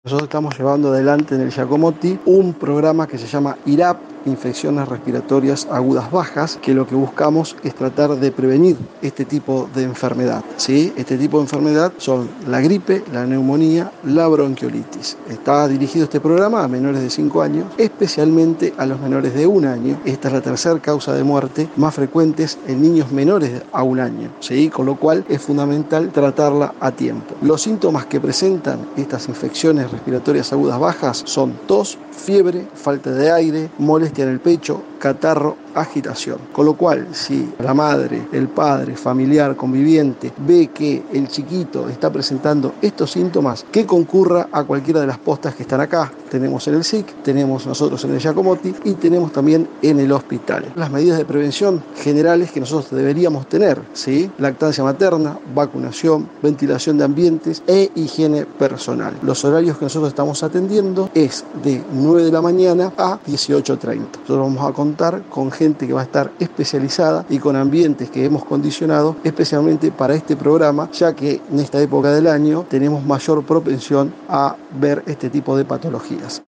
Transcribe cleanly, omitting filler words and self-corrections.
Nosotros estamos llevando adelante en el Giacomotti un programa que se llama IRAP, Infecciones Respiratorias Agudas Bajas, que lo que buscamos es tratar de prevenir este tipo de enfermedad, ¿sí? Este tipo de enfermedad son la gripe, la neumonía, la bronquiolitis. Está dirigido este programa a menores de 5 años, especialmente a los menores de 1 año. Esta es la tercera causa de muerte más frecuentes en niños menores a 1 año, ¿sí? Con lo cual es fundamental tratarla a tiempo. Los síntomas que presentan estas infecciones respiratorias agudas bajas son tos, fiebre, falta de aire, molestia en el pecho, catarro, agitación. Con lo cual, si la madre, el padre, familiar, conviviente ve que el chiquito está presentando estos síntomas, que concurra a cualquiera de las postas que están acá. Tenemos en el SIC, tenemos nosotros en el Giacomotti y tenemos también en el hospital. Las medidas de prevención generales que nosotros deberíamos tener, ¿sí? Lactancia materna, vacunación, ventilación de ambientes e higiene personal. Los horarios que nosotros estamos atendiendo es de 9 de la mañana a 18:30. Nosotros vamos a contar con gente que va a estar especializada y con ambientes que hemos condicionado especialmente para este programa, ya que en esta época del año tenemos mayor propensión a ver este tipo de patologías.